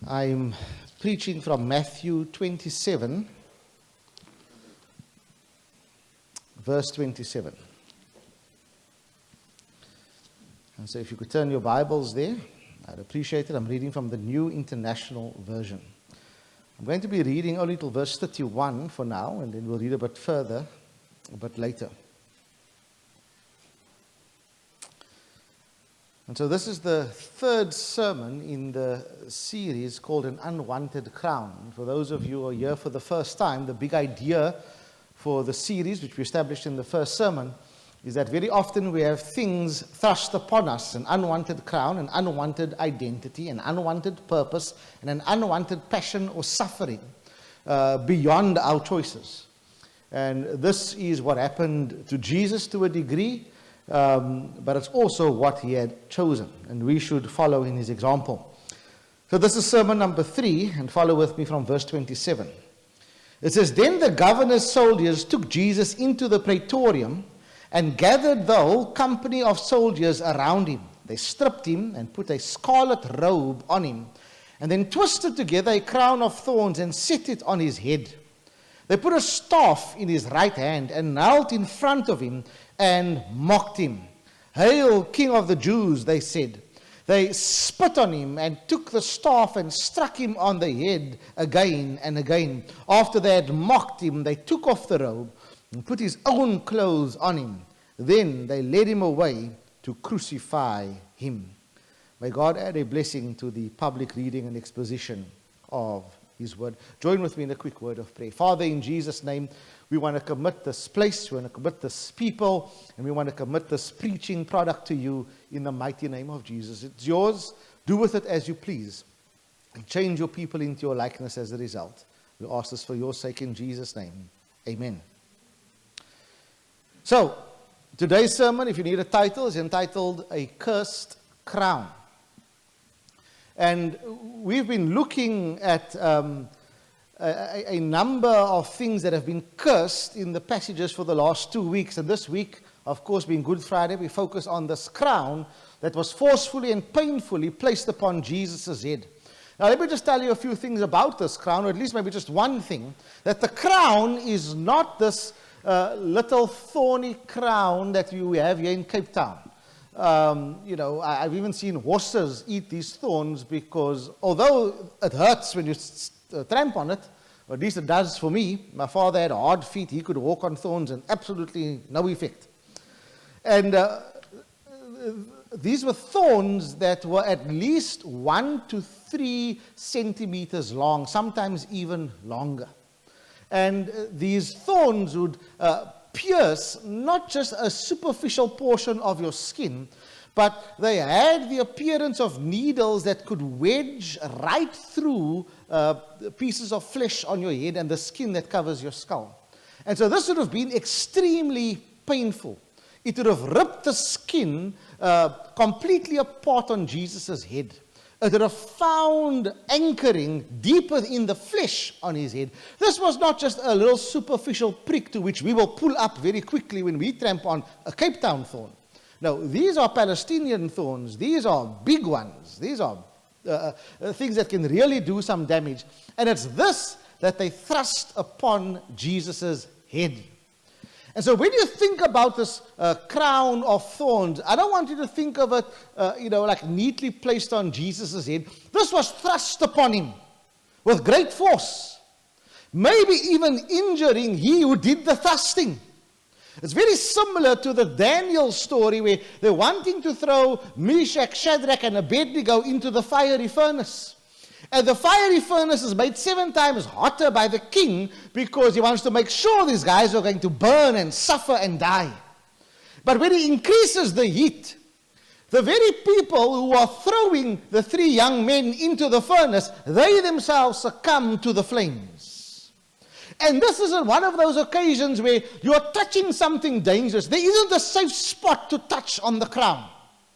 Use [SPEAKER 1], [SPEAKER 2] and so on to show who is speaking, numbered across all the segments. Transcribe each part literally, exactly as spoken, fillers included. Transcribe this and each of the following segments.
[SPEAKER 1] I'm preaching from Matthew twenty-seven, verse twenty-seven. And so if you could turn your Bibles there, I'd appreciate it. I'm reading from the New International Version. I'm going to be reading only till verse thirty-one for now, and then we'll read a bit further, a bit later. And so this is the third sermon in the series called An Unwanted Crown. For those of you who are here for the first time, the big idea for the series, which we established in the first sermon, is that very often we have things thrust upon us, an unwanted crown, an unwanted identity, an unwanted purpose, and an unwanted passion or suffering uh, beyond our choices. And this is what happened to Jesus to a degree, um, but it's also what he had chosen, and we should follow in his example. So this is sermon number three, and follow with me from verse twenty-seven. It says, "Then the governor's soldiers took Jesus into the praetorium and gathered the whole company of soldiers around him. They stripped him and put a scarlet robe on him, and then twisted together a crown of thorns and set it on his head. They put a staff in his right hand and knelt in front of him and mocked him. 'Hail, King of the Jews,' they said. They spit on him and took the staff and struck him on the head again and again. After they had mocked him, they took off the robe and put his own clothes on him. Then they led him away to crucify him." May God add a blessing to the public reading and exposition of his word. Join with me in a quick word of prayer. Father, in Jesus' name, we want to commit this place, we want to commit this people, and we want to commit this preaching product to you in the mighty name of Jesus. It's yours. Do with it as you please. And change your people into your likeness as a result. We ask this for your sake in Jesus' name. Amen. So, today's sermon, if you need a title, is entitled A Cursed Crown. And we've been looking at um, a, a number of things that have been cursed in the passages for the last two weeks. And this week, of course, being Good Friday, we focus on this crown that was forcefully and painfully placed upon Jesus' head. Now, let me just tell you a few things about this crown, or at least maybe just one thing, that the crown is not this uh, little thorny crown that you have here in Cape Town. Um, you know, I, I've even seen horses eat these thorns because although it hurts when you uh, tramp on it, or at least it does for me. My father had hard feet. He could walk on thorns and absolutely no effect. And uh, these were thorns that were at least one to three centimeters long, sometimes even longer. And uh, these thorns would uh, pierce not just a superficial portion of your skin, but they had the appearance of needles that could wedge right through uh, pieces of flesh on your head and the skin that covers your skull. And so this would have been extremely painful. It would have ripped the skin uh, completely apart on Jesus' head. It would have found anchoring deeper in the flesh on his head. This was not just a little superficial prick to which we will pull up very quickly when we tramp on a Cape Town thorn. No, these are Palestinian thorns. These are big ones. These are uh, uh, things that can really do some damage. And it's this that they thrust upon Jesus' head. And so when you think about this uh, crown of thorns, I don't want you to think of it, uh, you know, like neatly placed on Jesus' head. This was thrust upon him with great force, maybe even injuring he who did the thrusting. It's very similar to the Daniel story where they're wanting to throw Meshach, Shadrach, and Abednego into the fiery furnace. And the fiery furnace is made seven times hotter by the king because he wants to make sure these guys are going to burn and suffer and die. But when he increases the heat, the very people who are throwing the three young men into the furnace, they themselves succumb to the flames. And this isn't one of those occasions where you are touching something dangerous. There isn't a safe spot to touch on the crown.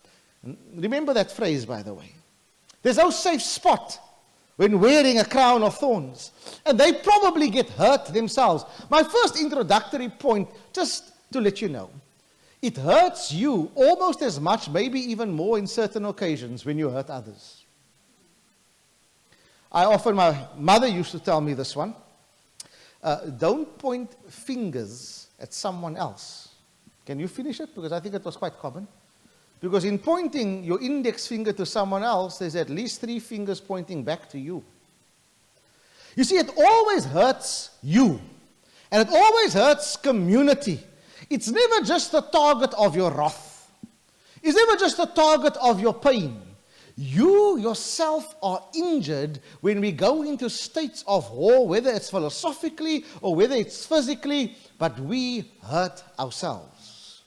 [SPEAKER 1] Remember that phrase, by the way. There's no safe spot when wearing a crown of thorns. And they probably get hurt themselves. My first introductory point, just to let you know, it hurts you almost as much, maybe even more in certain occasions when you hurt others. I often, my mother used to tell me this one, uh, don't point fingers at someone else. Can you finish it? Because I think it was quite common. Because in pointing your index finger to someone else, there's at least three fingers pointing back to you. You see, it always hurts you. And it always hurts community. It's never just the target of your wrath. It's never just the target of your pain. You yourself are injured when we go into states of war, whether it's philosophically or whether it's physically, but we hurt ourselves.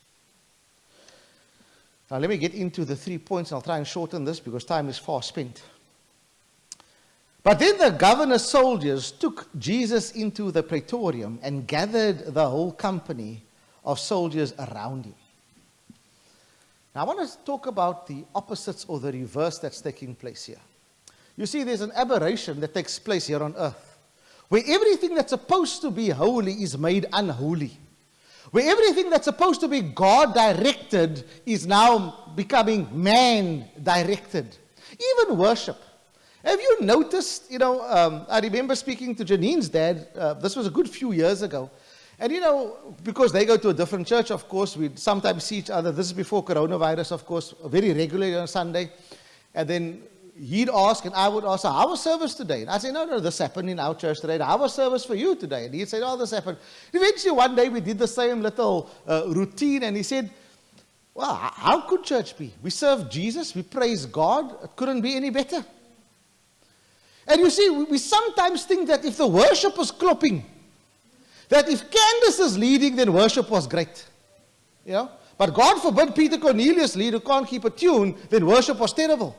[SPEAKER 1] Now let me get into the three points. I'll try and shorten this because time is far spent. But then the governor's soldiers took Jesus into the praetorium and gathered the whole company of soldiers around him. Now I want to talk about the opposites or the reverse that's taking place here. You see, there's an aberration that takes place here on earth, where everything that's supposed to be holy is made unholy. Where everything that's supposed to be God-directed is now becoming man-directed. Even worship. Have you noticed, you know, um, I remember speaking to Janine's dad, uh, this was a good few years ago, and you know, because they go to a different church, of course, we sometimes see each other, this is before coronavirus, of course, very regularly on Sunday, and then he'd ask, and I would ask, how was service today? And I'd say, no, no, this happened in our church today, how was service for you today? And he'd say, oh, this happened. Eventually, one day, we did the same little uh, routine, and he said, well, how could church be? We serve Jesus, we praise God, it couldn't be any better. And you see, we sometimes think that if the worship was klopping, that if Candace is leading, then worship was great. You know? But God forbid Peter Cornelius lead who can't keep a tune, then worship was terrible.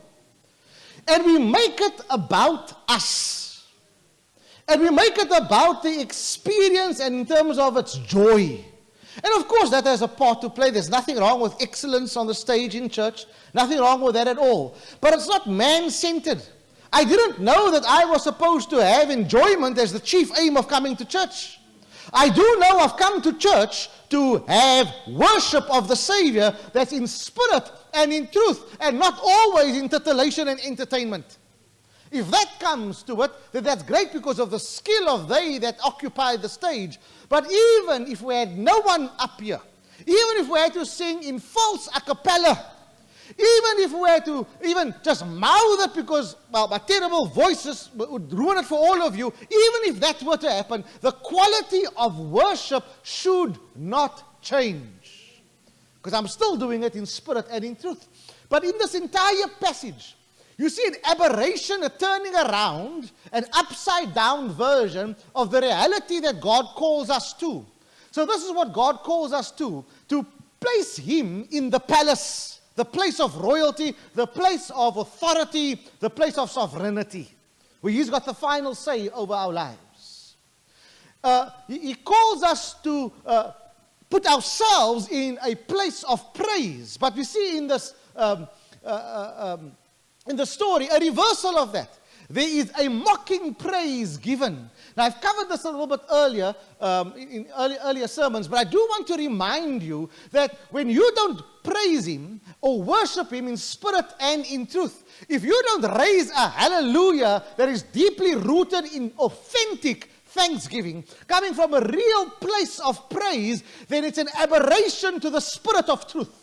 [SPEAKER 1] And we make it about us. And we make it about the experience and in terms of its joy. And of course that has a part to play. There's nothing wrong with excellence on the stage in church. Nothing wrong with that at all. But it's not man-centered. I didn't know that I was supposed to have enjoyment as the chief aim of coming to church. I do know I've come to church to have worship of the Savior that's in spirit and in truth, and not always in titillation and entertainment. If that comes to it, then that's great because of the skill of they that occupy the stage. But even if we had no one up here, even if we had to sing in false a cappella, even if we had to even just mouth it because, well, my terrible voices would ruin it for all of you, even if that were to happen, the quality of worship should not change. Because I'm still doing it in spirit and in truth. But in this entire passage, you see an aberration, a turning around, an upside down version of the reality that God calls us to. So this is what God calls us to, to place Him in the palace. The place of royalty, the place of authority, the place of sovereignty, where He's got the final say over our lives. Uh, he, he calls us to uh, put ourselves in a place of praise. But we see in this, um, uh, uh, um, in the story, a reversal of that. There is a mocking praise given. Now, I've covered this a little bit earlier, um, in, in early, earlier sermons, but I do want to remind you that when you don't praise Him or worship Him in spirit and in truth, if you don't raise a hallelujah that is deeply rooted in authentic thanksgiving, coming from a real place of praise, then it's an aberration to the spirit of truth.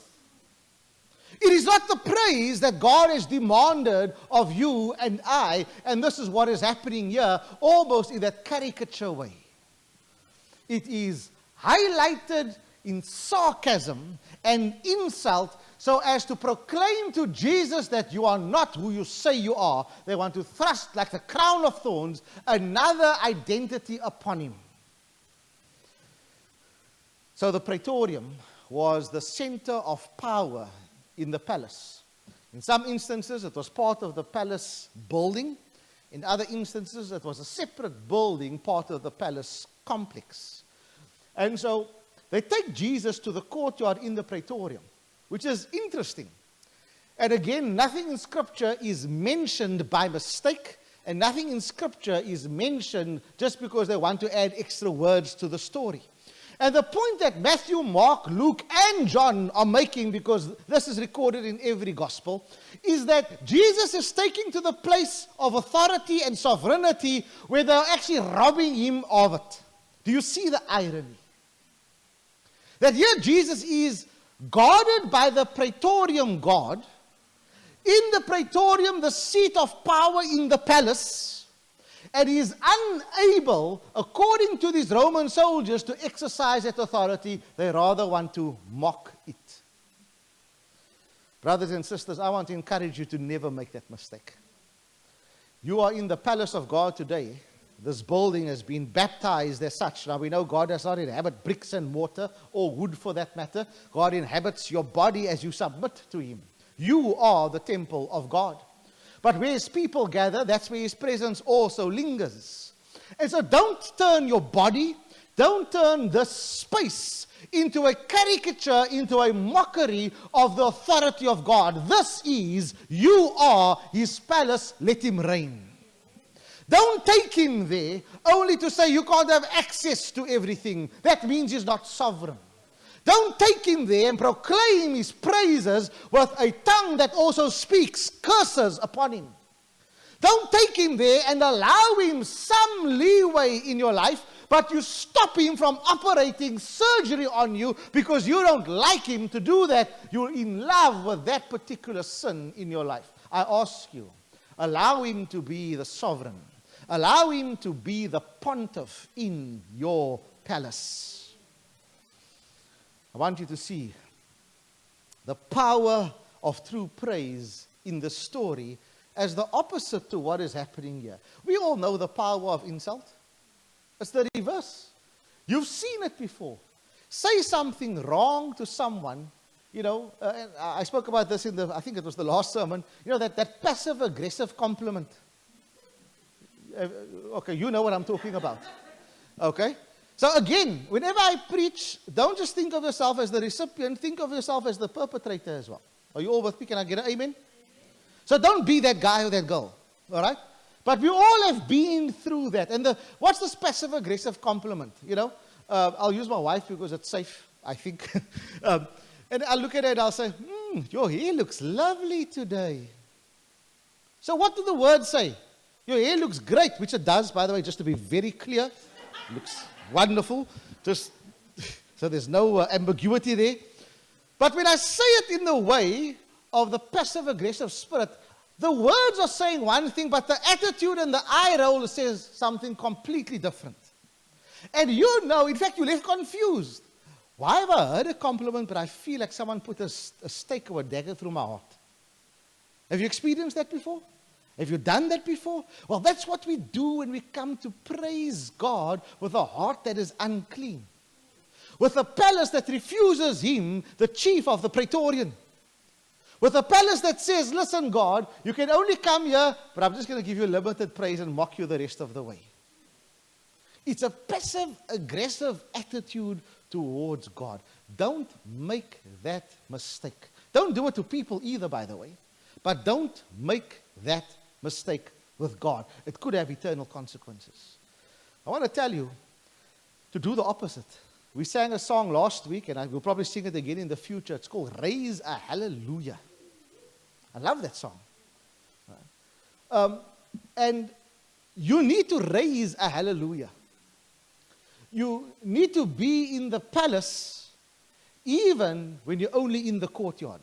[SPEAKER 1] It is not the praise that God has demanded of you and I, and this is what is happening here, almost in that caricature way. It is highlighted in sarcasm and insult so as to proclaim to Jesus that you are not who you say you are. They want to thrust, like the crown of thorns, another identity upon Him. So the praetorium was the center of power in the palace. In some instances, it was part of the palace building. In other instances, it was a separate building, part of the palace complex. And so they take Jesus to the courtyard in the praetorium, which is interesting. And again, nothing in Scripture is mentioned by mistake, and nothing in Scripture is mentioned just because they want to add extra words to the story. And the point that Matthew, Mark, Luke, and John are making, because this is recorded in every gospel, is that Jesus is taking to the place of authority and sovereignty where they're actually robbing him of it. Do you see the irony? That here Jesus is guarded by the praetorium guard, in the praetorium, the seat of power in the palace, and he is unable, according to these Roman soldiers, to exercise that authority. They rather want to mock it. Brothers and sisters, I want to encourage you to never make that mistake. You are in the palace of God today. This building has been baptized as such. Now we know God does not inhabit bricks and mortar, or wood for that matter. God inhabits your body as you submit to him. You are the temple of God. But where his people gather, that's where his presence also lingers. And so don't turn your body, don't turn this space into a caricature, into a mockery of the authority of God. This is, you are his palace, let him reign. Don't take him there only to say you can't have access to everything. That means he's not sovereign. Don't take him there and proclaim his praises with a tongue that also speaks curses upon him. Don't take him there and allow him some leeway in your life, but you stop him from operating surgery on you because you don't like him to do that. You're in love with that particular sin in your life. I ask you, allow him to be the sovereign. Allow him to be the pontiff in your palace. I want you to see the power of true praise in the story as the opposite to what is happening here. We all know the power of insult. It's the reverse. You've seen it before. Say something wrong to someone, you know, uh, and I spoke about this in the, I think it was the last sermon, you know, that, that passive-aggressive compliment. Uh, okay, you know what I'm talking about. Okay? So again, whenever I preach, don't just think of yourself as the recipient, think of yourself as the perpetrator as well. Are you all with me? Can I get an amen? So don't be that guy or that girl, all right? But we all have been through that. And the, what's this passive-aggressive compliment, you know? Uh, I'll use my wife because it's safe, I think. um, and I'll look at her and I'll say, hmm, your hair looks lovely today. So what do the words say? Your hair looks great, which it does, by the way, just to be very clear. Looks wonderful, just so there's no uh, ambiguity there. But when I say it in the way of the passive-aggressive spirit, the words are saying one thing, but the attitude and the eye roll says something completely different. And you know, in fact, you're left confused. Why have I heard a compliment, but I feel like someone put a, a stake or a dagger through my heart? Have you experienced that before? Have you done that before? Well, that's what we do when we come to praise God with a heart that is unclean. With a palace that refuses him, the chief of the praetorian. With a palace that says, listen, God, you can only come here, but I'm just going to give you limited praise and mock you the rest of the way. It's a passive-aggressive attitude towards God. Don't make that mistake. Don't do it to people either, by the way. But don't make that mistake with God. It could have eternal consequences. I want to tell you to do the opposite. We sang a song last week, and I will probably sing it again in the future. It's called Raise a Hallelujah. I love that song. Um, and you need to raise a hallelujah. You need to be in the palace even when you're only in the courtyard.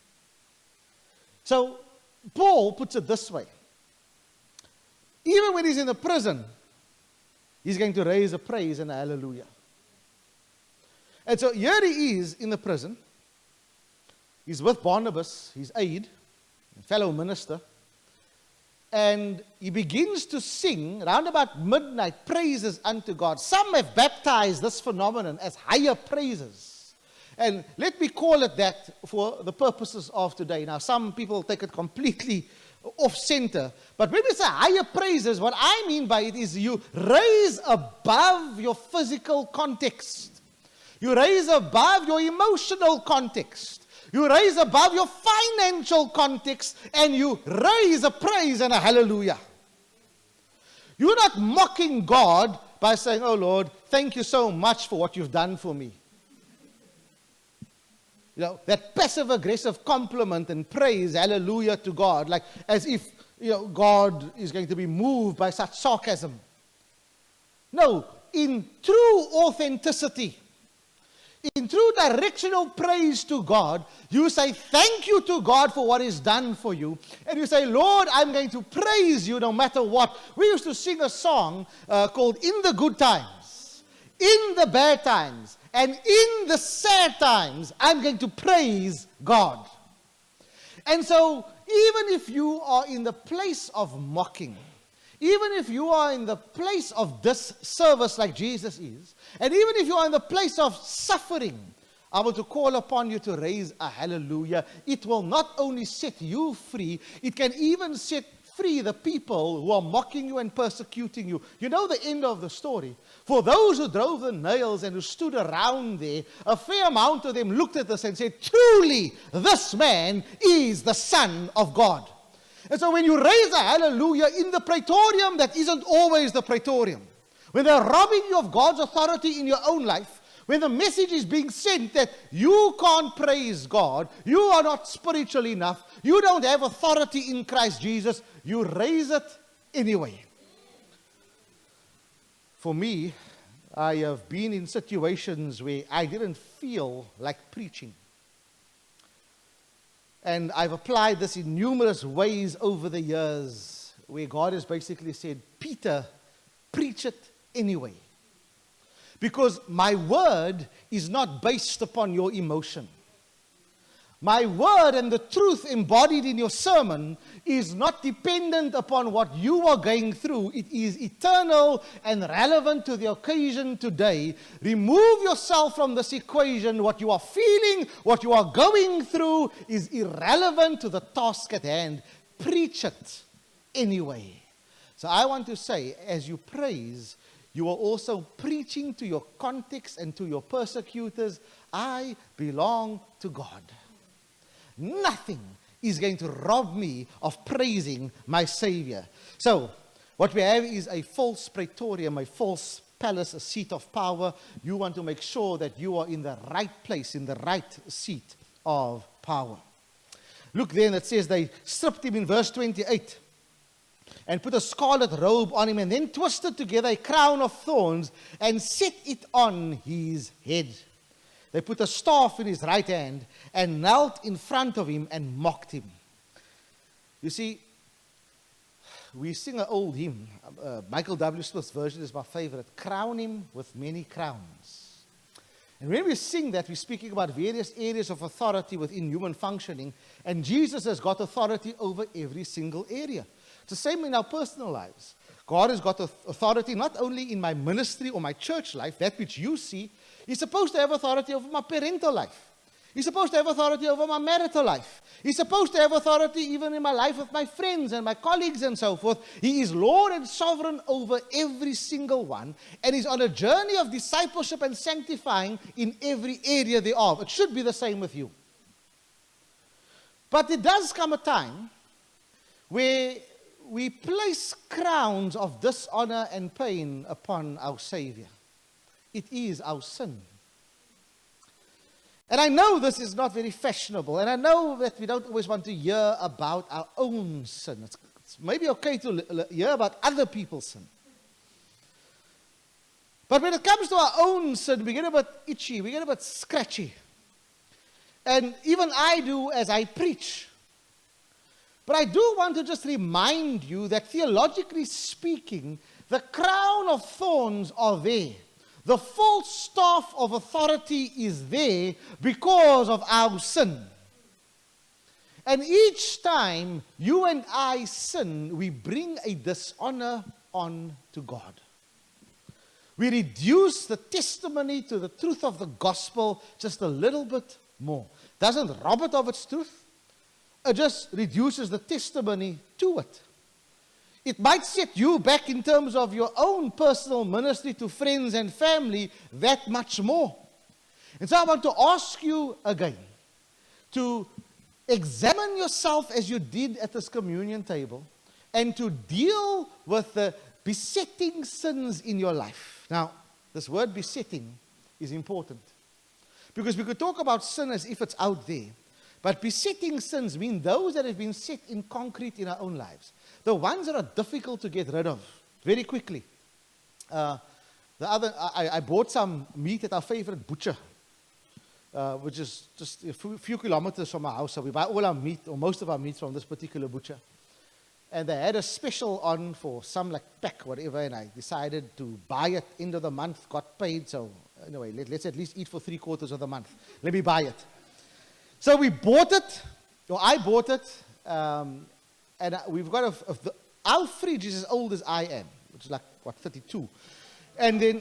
[SPEAKER 1] So, Paul puts it this way. Even when he's in the prison, he's going to raise a praise and a hallelujah. And so here he is in the prison. He's with Barnabas, his aide, fellow minister. And he begins to sing, around about midnight, praises unto God. Some have baptized this phenomenon as higher praises. And let me call it that for the purposes of today. Now, some people take it completely off center. But when we say higher praises, what I mean by it is you raise above your physical context. You raise above your emotional context. You raise above your financial context. And you raise a praise and a hallelujah. You're not mocking God, by saying, oh Lord, thank you so much for what you've done for me. You know, that passive-aggressive compliment and praise, hallelujah, to God, like as if, you know, God is going to be moved by such sarcasm. No, in true authenticity, in true directional praise to God, you say thank you to God for what He's done for you. And you say, Lord, I'm going to praise you no matter what. We used to sing a song uh, called In the Good Times, in the bad times, and in the sad times, I'm going to praise God. And so, even if you are in the place of mocking, even if you are in the place of disservice like Jesus is, and even if you are in the place of suffering, I want to call upon you to raise a hallelujah. It will not only set you free, it can even set free the people who are mocking you and persecuting you. You know the end of the story. For those who drove the nails and who stood around there, a fair amount of them looked at this and said, truly, this man is the Son of God. And so when you raise a hallelujah in the praetorium, that isn't always the praetorium. When they're robbing you of God's authority in your own life, when the message is being sent that you can't praise God, you are not spiritual enough, you don't have authority in Christ Jesus, you raise it anyway. For me, I have been in situations where I didn't feel like preaching. And I've applied this in numerous ways over the years, where God has basically said, Peter, preach it anyway. Because my word is not based upon your emotion. My word and the truth embodied in your sermon is not dependent upon what you are going through. It is eternal and relevant to the occasion today. Remove yourself from this equation. What you are feeling, what you are going through is irrelevant to the task at hand. Preach it anyway. So I want to say, as you praise, you are also preaching to your context and to your persecutors, I belong to God. Nothing is going to rob me of praising my Savior. So, what we have is a false praetorium, a false palace, a seat of power. You want to make sure that you are in the right place, in the right seat of power. Look then, it says they stripped him in verse twenty-eight and put a scarlet robe on him and then twisted together a crown of thorns and set it on his head. They put a staff in his right hand and knelt in front of him and mocked him. You see, we sing an old hymn. Uh, Michael W. Smith's version is my favorite. Crown him with many crowns. And when we sing that, we're speaking about various areas of authority within human functioning. And Jesus has got authority over every single area. It's the same in our personal lives. God has got authority not only in my ministry or my church life, that which you see. He's supposed to have authority over my parental life. He's supposed to have authority over my marital life. He's supposed to have authority even in my life with my friends and my colleagues and so forth. He is Lord and sovereign over every single one. And He's on a journey of discipleship and sanctifying in every area thereof. It should be the same with you. But there does come a time where we place crowns of dishonor and pain upon our Savior. It is our sin. And I know this is not very fashionable, and I know that we don't always want to hear about our own sin. It's, it's maybe okay to l- l- hear about other people's sin. But when it comes to our own sin, we get a bit itchy, we get a bit scratchy. And even I do as I preach. But I do want to just remind you that theologically speaking, the crown of thorns are there. The false staff of authority is there because of our sin. And each time you and I sin, we bring a dishonor on to God. We reduce the testimony to the truth of the gospel just a little bit more. Doesn't rob it of its truth. It just reduces the testimony to it. It might set you back in terms of your own personal ministry to friends and family that much more. And so I want to ask you again to examine yourself as you did at this communion table and to deal with the besetting sins in your life. Now, this word besetting is important. Because we could talk about sin as if it's out there. But besetting sins mean those that have been set in concrete in our own lives. The ones that are difficult to get rid of very quickly. Uh, the other, I, I bought some meat at our favorite butcher, uh, which is just a few, few kilometers from our house. So we buy all our meat, or most of our meat, from this particular butcher. And they had a special on for some like pack, whatever, and I decided to buy it end of the month, got paid. So anyway, let, let's at least eat for three quarters of the month. Let me buy it. So we bought it, or I bought it, um, and we've got a, a, the, our fridge is as old as I am, which is like, what, thirty-two. And then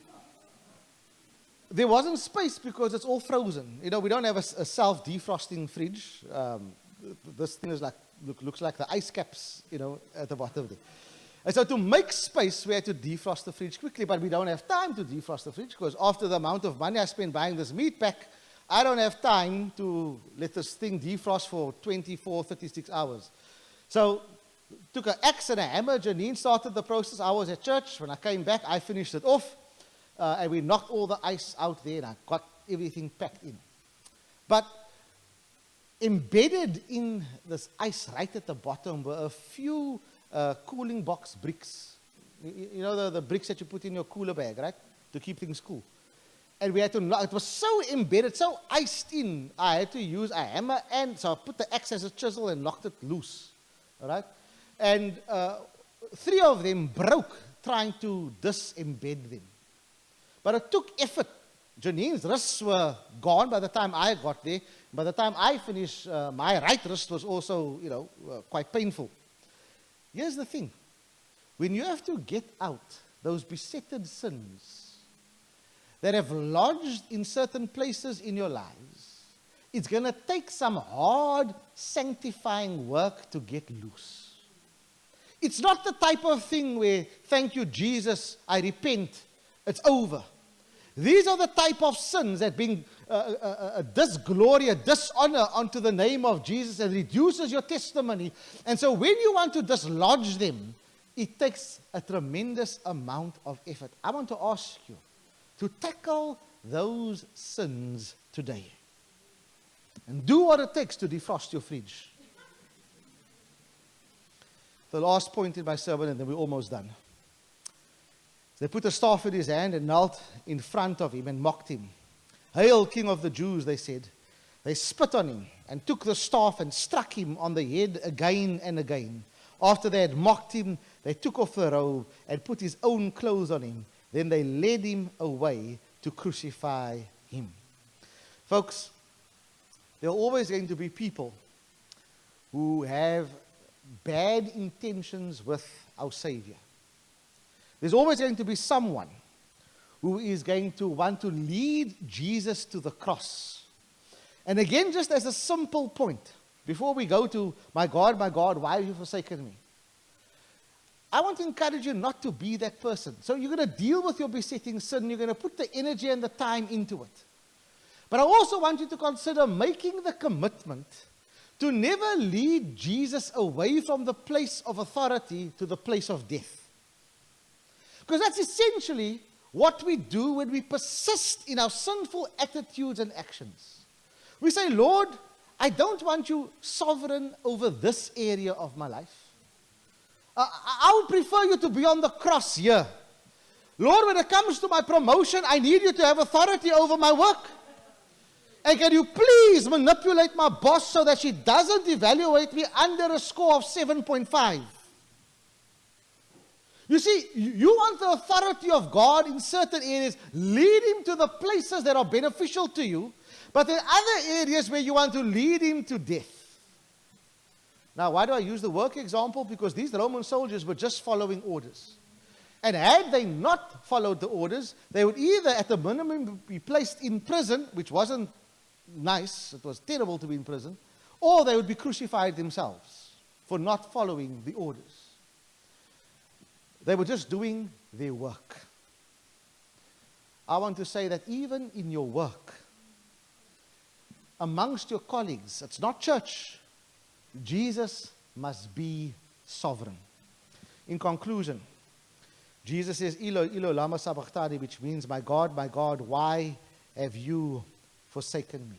[SPEAKER 1] there wasn't space because it's all frozen. You know, we don't have a, a self-defrosting fridge. Um, this thing is like, look, looks like the ice caps, you know, at the bottom there. And so to make space, we had to defrost the fridge quickly, but we don't have time to defrost the fridge because after the amount of money I spent buying this meat pack, I don't have time to let this thing defrost for twenty-four, thirty-six hours. So took an axe and a hammer. Janine started the process. I was at church. When I came back, I finished it off. Uh, and we knocked all the ice out there and I got everything packed in. But embedded in this ice right at the bottom were a few uh, cooling box bricks. You, you know the, the bricks that you put in your cooler bag, right? To keep things cool. And we had to knock, it was so embedded, so iced in, I had to use a hammer, and so I put the axe as a chisel and knocked it loose. All right? And uh, three of them broke trying to disembed them. But it took effort. Janine's wrists were gone by the time I got there. By the time I finished, uh, my right wrist was also, you know, uh, quite painful. Here's the thing. When you have to get out those besetted sins that have lodged in certain places in your lives, it's going to take some hard sanctifying work to get loose. It's not the type of thing where, thank you, Jesus, I repent, it's over. These are the type of sins that bring uh, a, a disglory, a dishonor onto the name of Jesus and reduces your testimony. And so when you want to dislodge them, it takes a tremendous amount of effort. I want to ask you to tackle those sins today. And do what it takes to defrost your fridge. The last point in my sermon, and then we're almost done. They put a staff in his hand and knelt in front of him and mocked him. Hail, King of the Jews, they said. They spit on him and took the staff and struck him on the head again and again. After they had mocked him, they took off the robe and put his own clothes on him. Then they led him away to crucify him. Folks, there are always going to be people who have bad intentions with our Savior. There's always going to be someone who is going to want to lead Jesus to the cross. And again, just as a simple point, before we go to, my God, my God, why have you forsaken me? I want to encourage you not to be that person. So you're going to deal with your besetting sin. You're going to put the energy and the time into it. But I also want you to consider making the commitment to never lead Jesus away from the place of authority to the place of death. Because that's essentially what we do when we persist in our sinful attitudes and actions. We say, Lord, I don't want you sovereign over this area of my life. Uh, I would prefer you to be on the cross here. Lord, when it comes to my promotion, I need you to have authority over my work. And can you please manipulate my boss so that she doesn't evaluate me under a score of seven point five? You see, you want the authority of God in certain areas. Lead him to the places that are beneficial to you. But there are other areas where you want to lead him to death. Now, why do I use the work example? Because these Roman soldiers were just following orders. And had they not followed the orders, they would either at the minimum be placed in prison, which wasn't nice, it was terrible to be in prison, or they would be crucified themselves for not following the orders. They were just doing their work. I want to say that even in your work, amongst your colleagues, it's not church, Jesus must be sovereign. In conclusion, Jesus says, Eloi, Eloi, lama sabachthani, which means, my God, my God, why have you forsaken me?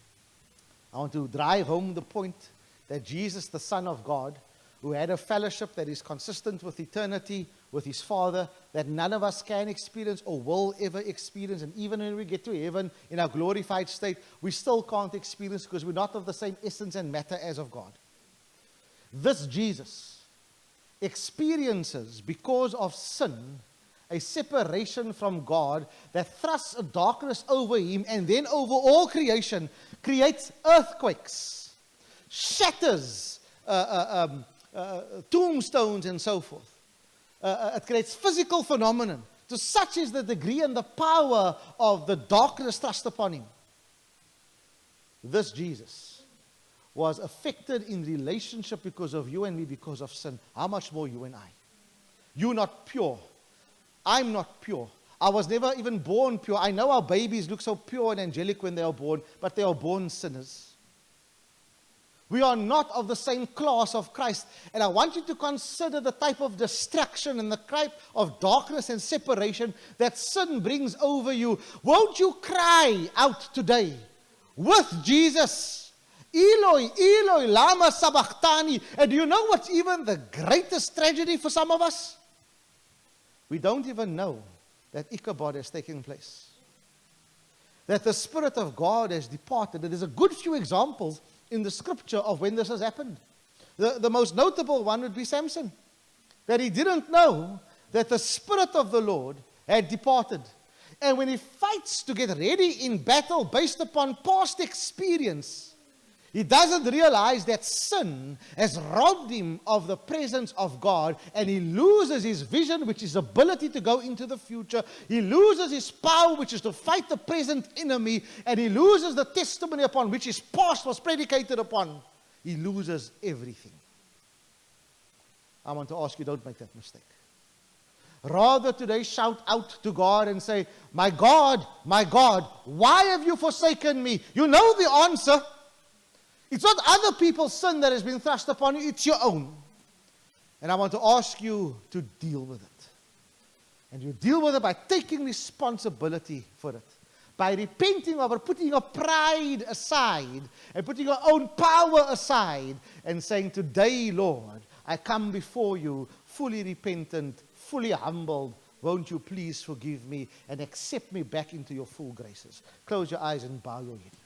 [SPEAKER 1] I want to drive home the point that Jesus, the Son of God, who had a fellowship that is consistent with eternity, with his Father, that none of us can experience or will ever experience. And even when we get to heaven in our glorified state, we still can't experience because we're not of the same essence and matter as of God. This Jesus experiences, because of sin, a separation from God that thrusts a darkness over him and then over all creation, creates earthquakes, shatters uh, uh, um, uh, tombstones and so forth. Uh, it creates physical phenomenon. To such is the degree and the power of the darkness thrust upon him. This Jesus was affected in relationship because of you and me, because of sin. How much more you and I? You're not pure. I'm not pure. I was never even born pure. I know our babies look so pure and angelic when they are born, but they are born sinners. We are not of the same class of Christ. And I want you to consider the type of distraction and the type of darkness and separation that sin brings over you. Won't you cry out today with Jesus? Eloi, Eloi, lama sabachthani. And do you know what's even the greatest tragedy for some of us? We don't even know that Ichabod has taken place. That the Spirit of God has departed. And there's a good few examples in the scripture of when this has happened. The, the most notable one would be Samson. That he didn't know that the Spirit of the Lord had departed. And when he fights to get ready in battle based upon past experience, he doesn't realize that sin has robbed him of the presence of God, and he loses his vision, which is ability to go into the future. He loses his power, which is to fight the present enemy, and he loses the testimony upon which his past was predicated upon. He loses everything. I want to ask you, don't make that mistake. Rather today shout out to God and say, my God, my God, why have you forsaken me? You know the answer. It's not other people's sin that has been thrust upon you, it's your own. And I want to ask you to deal with it. And you deal with it by taking responsibility for it. By repenting of it, putting your pride aside, and putting your own power aside, and saying, today, Lord, I come before you fully repentant, fully humbled. Won't you please forgive me and accept me back into your full graces? Close your eyes and bow your head.